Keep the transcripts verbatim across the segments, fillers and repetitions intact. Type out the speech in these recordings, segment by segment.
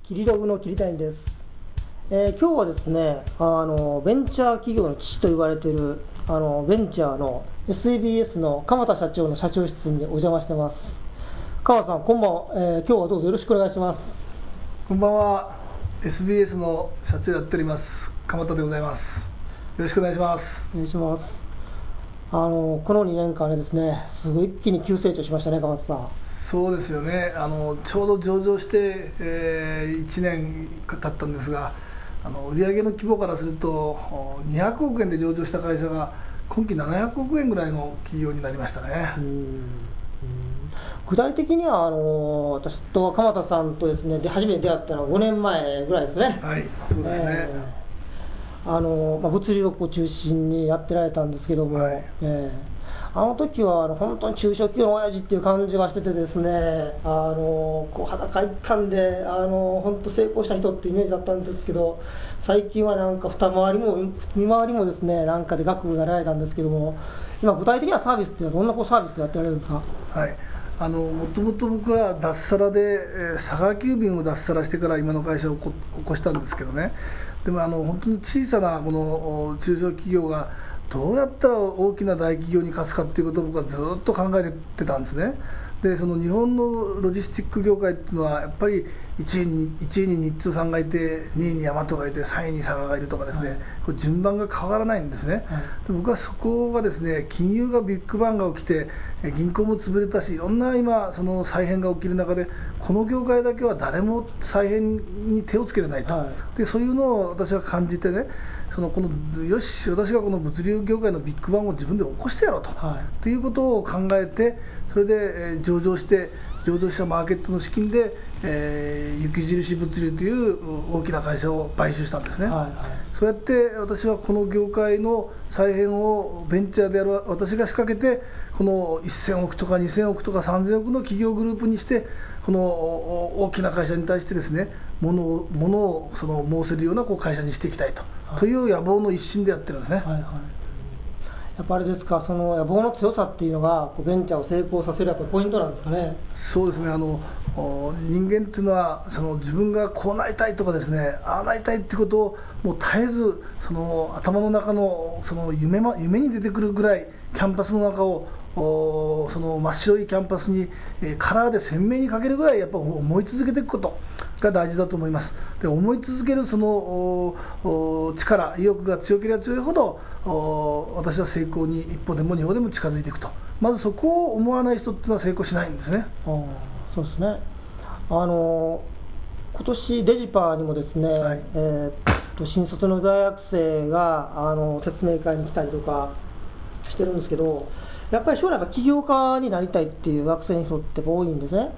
キリログの桐谷です。えー、今日はですね、あのベンチャー企業の父と言われているあのベンチャーの エスイービーエス の鎌田社長の社長室にお邪魔してます。鎌田さん、こんばんは、えー、今日はどうぞよろしくお願いします。 こんばんは。 エスビーエス の社長やっております鎌田でございます。よろしくお願いします。 お願いします。あのこのにねんかんでですね、すごい一気に急成長しましたね、鎌田さん。 そうですよね。あのちょうど上場して、えー、いちねん経ったんですが、あの売上の規模からするとにひゃくおくえんで上場した会社が今期ななひゃくおくえんぐらいの企業になりましたね。 うんうん、具体的にはあの私と鎌田さんとですねで初めて出会ったのはごねんまえぐらいですね。 はい、そうですね。えー、あのまあ、物流を中心にやってられたんですけども、はい、えーあの時はあの本当に中小企業の親父っていう感じがしててですね、あのこう裸一貫であの本当成功した人っていうイメージだったんですけど、最近はなんか二回りも三回りもですね、なんかで額がられたんですけども、今具体的なサービスっていうのはどんなこうサービスをやってられるんですか？ はい、あのもともと僕は脱サラで、えー、佐川急便を脱サラしてから今の会社を起こしたんですけどね、でもあの本当に小さなこの中小企業がどうやったら大きな大企業に勝つかっていうことを僕はずっと考えてたんですね。でその日本のロジスティック業界っていうのはやっぱりいちいにいちいに日通さんがいて、にいにヤマトがいて、さんいに佐川がいるとかですね、はい、これ順番が変わらないんですね。はい、で僕はそこがですね、金融がビッグバンが起きて銀行も潰れたし、いろんな今その再編が起きる中で、この業界だけは誰も再編に手をつけれないと、はい、でそういうのを私は感じてね、そのこのよし私がこの物流業界のビッグバンを自分で起こしてやろうと、はい、ということを考えて、それで、えー、上場して上場したマーケットの資金で、えー、雪印物流という大きな会社を買収したんですね。はいはい、そうやって私はこの業界の再編をベンチャーである私が仕掛けて、このせんおくとかにせんおくとかさんぜんおくの企業グループにして、この大きな会社に対してですね、ものを、ものをその申せるようなこう会社にしていきたいと、はい、という野望の一心でやってるんですね。はいはい、 やっぱりですか、その野望の強さっていうのがベンチャーを成功させるやっぱポイントなんですかね。 そうですね。あの人間っていうのはその自分がこうなりたいとかですね、ああなりたいってことをもう絶えずその頭の中のその 夢, ま夢に出てくるぐらいキャンパスの中をその真っ白いキャンパスに、えー、カラーで鮮明に描けるぐらいやっぱ思い続けていくことが大事だと思います。で思い続けるその力、意欲が強ければ強いほど私は成功に一歩でも二歩でも近づいていくと。まずそこを思わない人っていうのは成功しないんですね。 あそうですね。あの今年デジパーにもですね、はい、えー、と新卒の大学生があの説明会に来たりとかしてるんですけど、やっぱり将来は起業家になりたいっていう学生の人って多いんですね。はい、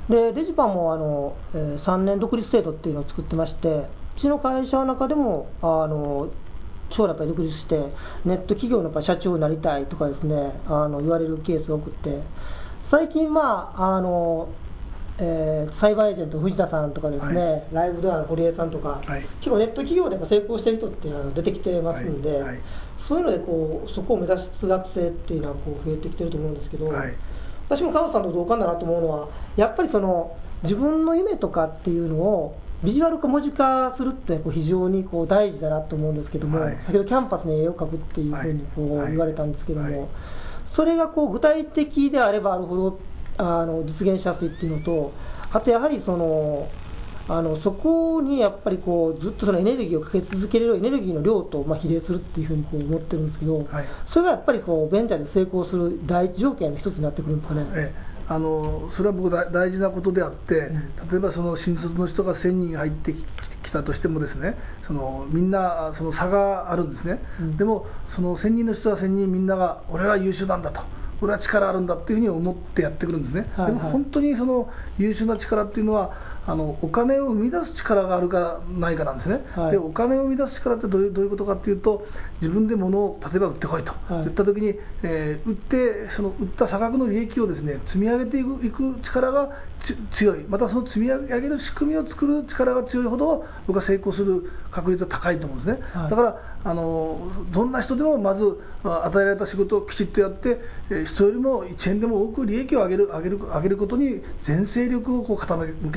でデジパーもあの、えー、さんねん独立制度っていうのを作ってまして、うちの会社の中でもあの将来やっぱり独立してネット企業のやっぱ社長になりたいとかですね、あの言われるケースが多くて、最近まああのえー、サイバーエージェント藤田さんとかですね、はい、ライブドアの堀江さんとか、はい、結構ネット企業でも成功してる人っていうのは出てきてますんで、はいはい、そういうのでこうそこを目指す学生っていうのはこう増えてきてると思うんですけど、はい、私も鎌田さんと同感だなと思うのは、やっぱりその自分の夢とかっていうのをビジュアル化文字化するってこう非常にこう大事だなと思うんですけども、はい、先ほどキャンパスに絵を描くっていうふうにこう言われたんですけども、はいはい、それがこう具体的であればあるほどあの実現しやすいっていうのと、あとやはりそのあのそこにやっぱりこうずっとそのエネルギーをかけ続けるエネルギーの量とまあ比例するっていうふうにこう思ってるんですけど、はい、それがやっぱりこうベンチャーで成功する第一条件の一つになってくるんですかね。 ええ、あのそれは僕大事なことであって、うん、例えばその新卒の人がせんにん入ってきたとしてもですね、そのみんなその差があるんですね。うん、でもそのせんにんの人はせんにんみんなが俺は優秀なんだと、俺は力あるんだっていうふうに思ってやってくるんですね。はいはい、でも本当にその優秀な力っていうのはあのお金を生み出す力があるかないかなんですね。はい、でお金を生み出す力ってどういう、どういうことかっていうと、自分で物を例えば売ってこいと、はい、言ったときに、えー、売ってその売った差額の利益をですね積み上げていく、いく力が強い、またその積み上げる仕組みを作る力が強いほど僕は成功する確率は高いと思うんですね。はい、だからあのどんな人でもまず与えられた仕事をきちっとやって、えー、人よりもいちえんでも多く利益を上げる、上げる、上げることに全精力をこう傾けると、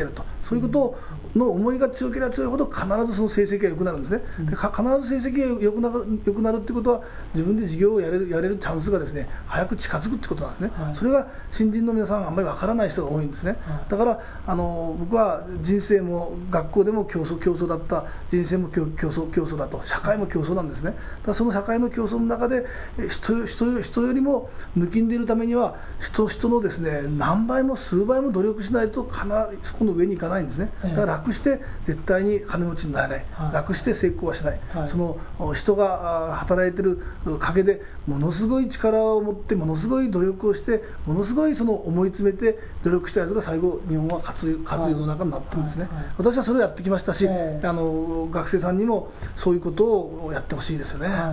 そういうことの思いが強ければ強いほど、必ずその成績が良くなるんですね、うん、で必ず成績が良くなる良くなるってことは、自分で事業をやれるやれるチャンスがですね早く近づくってことなんですね、はい、それが新人の皆さん、あんまりわからない人が多いんですね、はい、だからあの僕は人生も学校でも競争競争だった、人生も競争競争だと、社会も競争なんですね。だからその社会の競争の中で人, 人, 人よりも抜きんでいるためには、人人のですね何倍も数倍も努力しないと必ずそこの上に行かないんですね。だから楽して絶対に金持ちになれない、はい、楽して成功はしない、はい、その人が働いている陰でものすごい力を持って、ものすごい努力をして、ものすごいその思い詰めて努力したやつが最後日本は勝つ勝つ世の中になってるんですね、はいはいはい、私はそれをやってきましたし、えー、あの学生さんにもそういうことをやってほしいですよね。はいはいはい、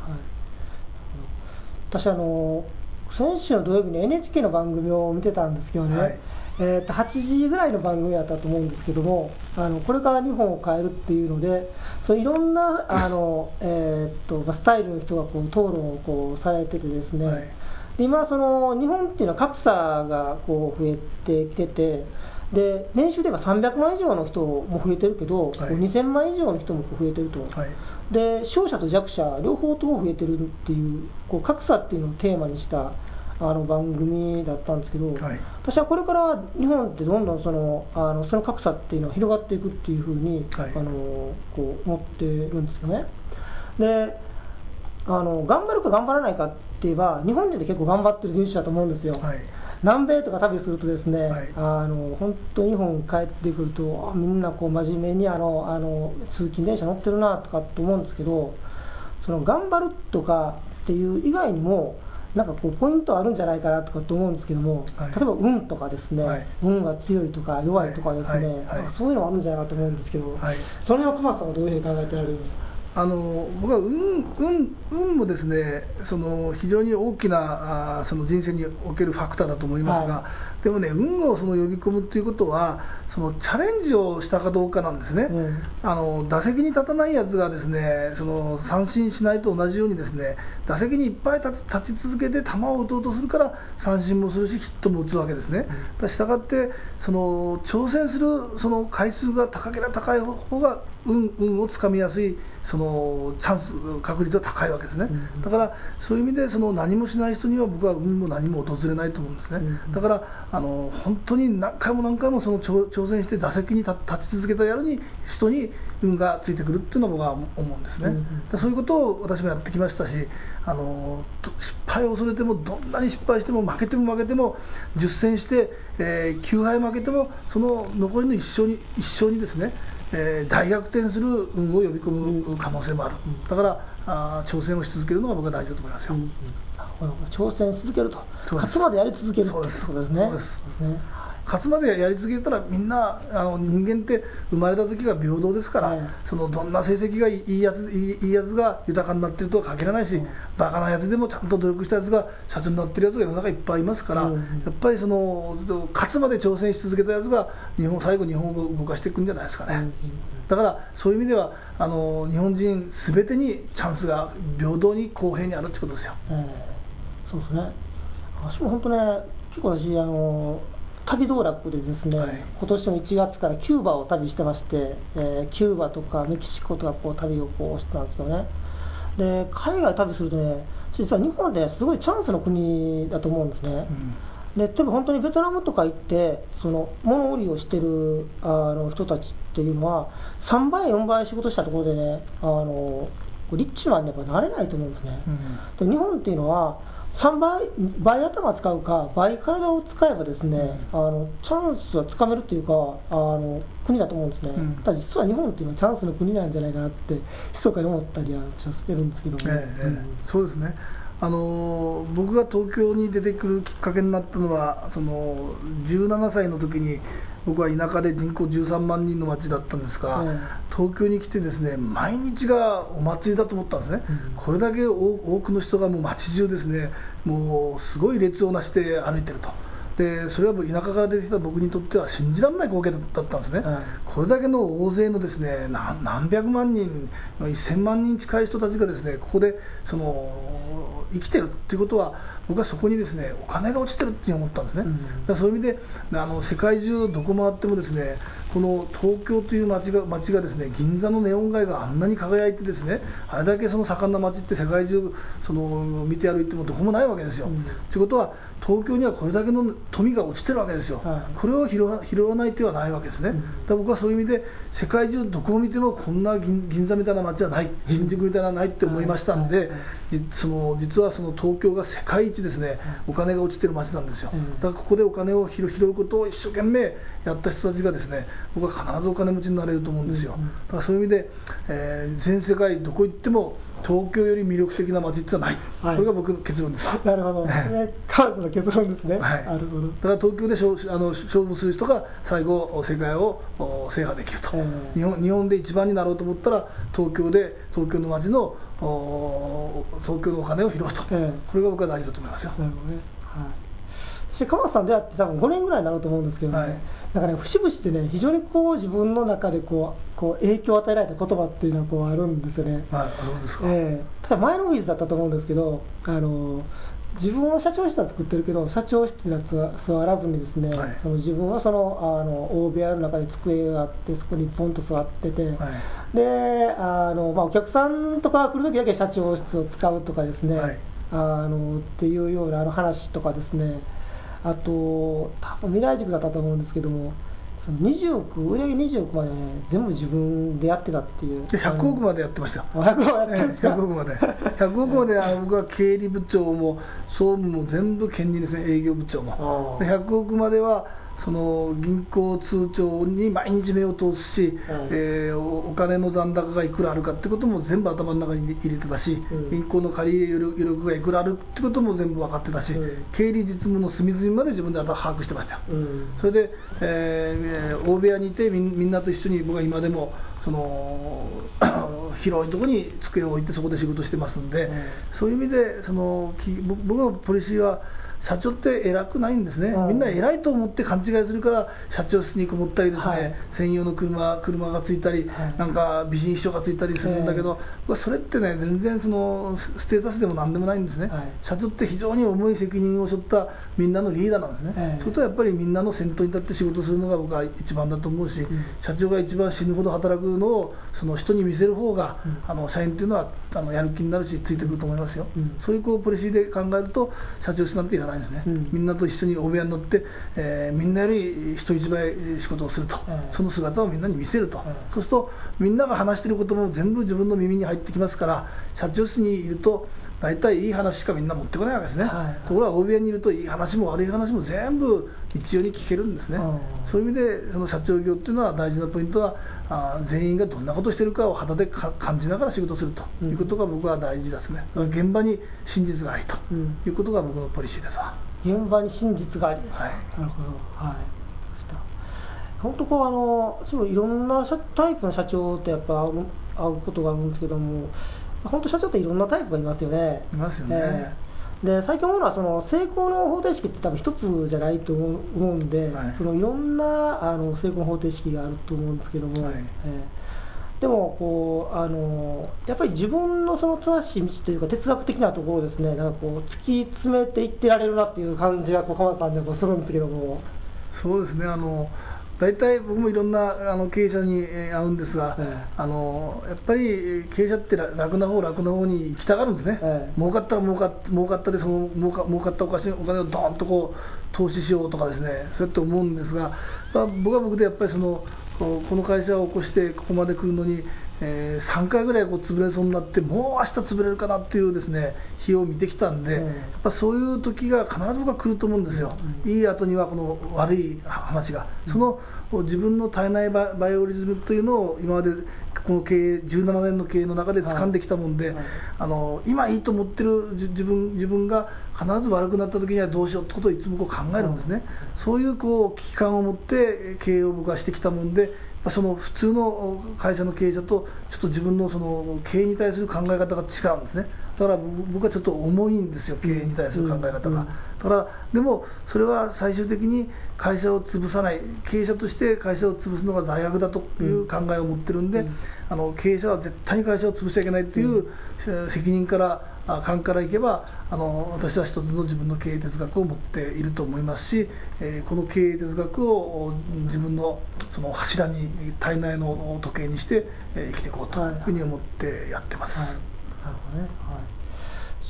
私あの先週の土曜日に エヌエイチケー の番組を見てたんですけどね、はい、えー、とはちじぐらいの番組だったと思うんですけども、あのこれから日本を変えるっていうので、そういろんなあの、えー、とスタイルの人がこう討論をこうされててですね、はい、で今その日本っていうのは格差がこう増えてきてて、で年収ではさんびゃくまん以上の人も増えてるけど、はい、にせんまん以上の人も増えてると、はい、で勝者と弱者両方とも増えてるっていう、こう格差っていうのをテーマにしたあの番組だったんですけど、はい、私はこれから日本ってどんどんそのあのその格差っていうのが広がっていくっていうふうに、はい、あのこう思ってるんですよね。であの頑張るか頑張らないかって言えば、日本人って結構頑張ってる人種だと思うんですよ、はい、南米とか旅するとですね、はい、あの本当に日本帰ってくるとみんなこう真面目にあのあの通勤電車乗ってるなとかと思うんですけど、その頑張るとかっていう以外にもなんかこうポイントあるんじゃないかなとかと思うんですけども、はい、例えば運とかですね、はい、運が強いとか弱いとかですね、はいはいはい、そういうのがあるんじゃないかと思うんですけど、はい、その辺は熊さんはどういうふうに考えてられるんですか。 あの僕は 運, 運, 運もですね、その非常に大きなあその人生におけるファクターだと思いますが、はい、でもね、運をその呼び込むということは、そのチャレンジをしたかどうかなんですね、うん、あの打席に立たないやつがですね、その三振しないと同じようにですね、打席にいっぱい立ち続けて球を打とうとするから三振もするしヒットも打つわけですね。したがってその挑戦するその回数が高ければ高い方が 運, 運をつかみやすいそのチャンス確率は高いわけですね、うん、だからそういう意味でその何もしない人には僕は運も何も訪れないと思うんですね、うん、だからあの本当に何回も何回もその挑戦して打席に立ち続けたやるに人に運がついてくるっていうのは僕は思うんですね、うん、そういうことを私もやってきましたし、あの失敗を恐れてもどんなに失敗しても負けても負けてもじゅっ戦して、えー、きゅうはい負けてもその残りの一勝に一勝にですね、えー、大逆転する運を呼び込む可能性もある、だからあ挑戦をし続けるのが僕は大事だと思いますよ、うんうん、挑戦し続けると、勝つまでやり続けるということですね。 勝つまでやり続けたらみんなあの人間って生まれた時が平等ですから、はい、そのどんな成績がいいやつ、いい、いいやつが豊かになっているとは限らないし、うん、バカなやつでもちゃんと努力したやつが社長になっているやつが世の中いっぱいいますから、うん、やっぱりその勝つまで挑戦し続けたやつが日本最後日本を動かしていくんじゃないですかね、うん、だからそういう意味ではあの日本人すべてにチャンスが平等に公平にあるってことですよ、 うん、そうですね。私も本当ね、結構私あの旅道楽でですね、はい、今年のいちがつからキューバを旅してまして、えー、キューバとかメキシコとかこう旅をこうしてたんですよね。で海外旅するとね、実は日本ですごいチャンスの国だと思うんですね、うん、で例えば本当にベトナムとか行ってその物売りをしてるあの人たちっていうのはさんばいよんばい仕事したところでね、あのリッチマンにやっぱなれないと思うんですね、うん、で日本っていうのはさんばい、倍頭使うか倍体を使えばですね、うん、あのチャンスはつかめるというかあの国だと思うんですね、うん、ただ実は日本っていうのはチャンスの国なんじゃないかなって密かに思ったりはしてるんですけども、ね、 ええうん、そうですね。あの僕が東京に出てくるきっかけになったのはそのじゅうななさいの時に僕は田舎で人口じゅうさんまんにんの町だったんですが、うん、東京に来てですね毎日がお祭りだと思ったんですね、うん、これだけ多くの人がもう街中ですねもうすごい列をなして歩いてると。でそれは田舎から出てきた僕にとっては信じられない光景だったんですね、うん、これだけの大勢のですね 何, 何百万人、せんまんにん近い人たちがですねここでその生きてるっていうことは、僕はそこにですねお金が落ちてるって思ったんですね、うん、だからそういう意味であの世界中どこ回ってもですね、この東京という街が街がですね、銀座のネオン街があんなに輝いてですね、あれだけその盛んな街って世界中その見て歩いてもどこもないわけですよ。と、うん、いうことは東京にはこれだけの富が落ちてるわけですよ、はい、これを拾わ、拾わない手はないわけですね、うん、だから僕はそういう意味で世界中どこを見てもこんな 銀, 銀座みたいな街はない、新宿みたいなのはないって思いましたんで、はいはい、その実はその東京が世界一ですね、お金が落ちてる街なんですよ、うん、だからここでお金を拾うことを一生懸命やった人たちがですね、僕は必ずお金持ちになれると思うんですよ、うん、だからそういう意味で、えー、全世界どこ行っても東京より魅力的な街ってのはない、はい、これが僕の結論です。 なるほど、カーズの結論ですね、はい、なるほど。 だから東京で勝あの勝負する人が最後世界を制覇できると、えー、日本日本で一番になろうと思ったら東京で東京の街の東京のお金を拾うと、えー、これが僕は大事だと思いますよ。なるほどね、 はい。鎌田さん出会って多分ごねんぐらいになると思うんですけどね、はい、だからね、節々ってね、非常にこう自分の中でこうこう影響を与えられた言葉っていうのはこうあるんですよね。 はい、あるんですか。 えー、ただ前のオフィスだったと思うんですけど、あの自分は社長室は作ってるけど、社長室には座らずにですね、はい、その自分はそのあの大部屋の中に机があって、そこにポンと座ってて、はい、であの、まあ、お客さんとか来るときだけ社長室を使うとかですね、はい、あのっていうようなあの話とかですね、あと多分未来塾だったと思うんですけども、にじゅうおく、売上にじゅうおくまで、ね、全部自分でやってたっていう。 ひゃくおくまでやってましたよ。 ひゃくおくまでやってひゃくおくまで。ひゃくおくまで僕は経理部長も総務も全部兼任ですね、営業部長も。でひゃくおくまではその銀行通帳に毎日目を通すし、うん、えー、お金の残高がいくらあるかってことも全部頭の中に入れてたし、うん、銀行の借り入れ余力がいくらあるってことも全部分かってたし、うん、経理実務の隅々まで自分で把握してましたよ、うん、それで、えー、大部屋にいてみんなと一緒に僕は今でもその広いところに机を置いてそこで仕事してますんで、うん、そういう意味でその僕のポリシーは社長って偉くないんですね、うん、みんな偉いと思って勘違いするから社長室にこもったりですね、はい、専用の 車, 車がついたり、はい、なんか美人秘書がついたりするんだけど、えー、それってね全然そのステータスでもなんでもないんですね、はい、社長って非常に重い責任を背負ったみんなのリーダーなんですね、えー、そうするとやっぱりみんなの先頭に立って仕事するのが僕は一番だと思うし、うん、社長が一番死ぬほど働くのをその人に見せる方が、うん、あの社員っていうのはあのやる気になるしついてくると思いますよ、うん、そういうこうポリシーで考えると社長室なんていらないんですね、うん、みんなと一緒に大部屋に乗って、えー、みんなより人一倍仕事をすると、うん、その姿をみんなに見せると、うん、そうするとみんなが話していることも全部自分の耳に入ってきますから、社長室にいると大体いい話しかみんな持ってこないわけですね、はい、ところが大部屋にいるといい話も悪い話も全部一様に聞けるんですね、うん、そういう意味でその社長業っていうのは大事なポイントはあ全員がどんなことをしているかを肌でか感じながら仕事するということが僕は大事ですね、うん、現場に真実がありということが僕のポリシーですわ。 現場に真実があり、はい、なるほど、はい、本当こうあのそういろんなタイプの社長ってやっぱ会う、会うことがあるんですけども、本当社長っていろんなタイプがいますよね。 いますよね。 えー、で最近思うのはその成功の方程式って多分一つじゃないと思うんで、はい、そのいろんなあの成功の方程式があると思うんですけども、はい、えー、でもこうあのやっぱり自分のその正しい道というか哲学的なところをですね、なんかこう突き詰めていってられるなっていう感じがこう鎌田さんでもするんですけども。 そうですね、あの大体僕もいろんなあの経営者に会うんですが、ええ、あのやっぱり経営者って楽な方楽な方に行きたがるんですね、ええ、儲かったら儲か儲かったでその儲か儲かったお金お金をドーンとこう投資しようとかですね、そうやって思うんですが、まあ、僕は僕でやっぱりそのこの会社を起こしてここまで来るのに、えー、さんかいぐらいこう潰れそうになって、もう明日潰れるかなっていうですね日を見てきたんで、うん、やっぱそういう時が必ず僕は来ると思うんですよ、うん、いい後にはこの悪い話が、うん、その自分の絶えないバイオリズムというのを今までこの経営じゅうななねんの経営の中で掴んできたもんで、はいはい、あの今いいと思ってる自分自分が必ず悪くなった時にはどうしようってことをいつもこう考えるんですね、はい、そういうこう危機感を持って経営を僕はしてきたもんで、その普通の会社の経営者とちょっと自分のその経営に対する考え方が違うんですね。 だから僕はちょっと重いんですよ、経営に対する考え方が。うんうん、だからでもそれは最終的に会社を潰さない、経営者として会社を潰すのが大学だという考えを持ってるんで、うん、あの経営者は絶対に会社を潰しちゃいけないという、うん、責任から勘からいけば、あの私は一つの自分の経営哲学を持っていると思いますし、えー、この経営哲学を自分のその柱に、体内の時計にして、えー、生きていこうというふうに思ってやってます。はいはい、なるほどね。はい、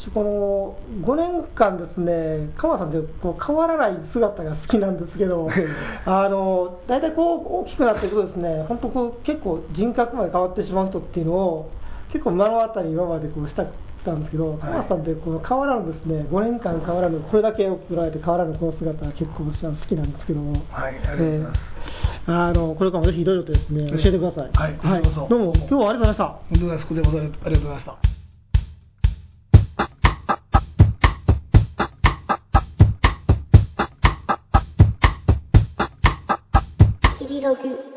このごねんかんですね、鎌田さんってこう変わらない姿が好きなんですけど、あの大体こう大きくなっていくとですね、本当こう結構人格まで変わってしまう人っていうのを結構目の当たり今までこうしたたんですけど、鎌田さんってこの変わらぬですね、ごねんかん変わらぬ、これだけ大きくなられて変わらぬこの姿が結構私は好きなんですけども、 はい、ありがとうございます。 えー、あのこれからもぜひいろいろとですね、教えてください。 はい、はい、どうぞ。 どうも今日はありがとうございました。 本当にあそこでございます。ありがとうございました。 キリログ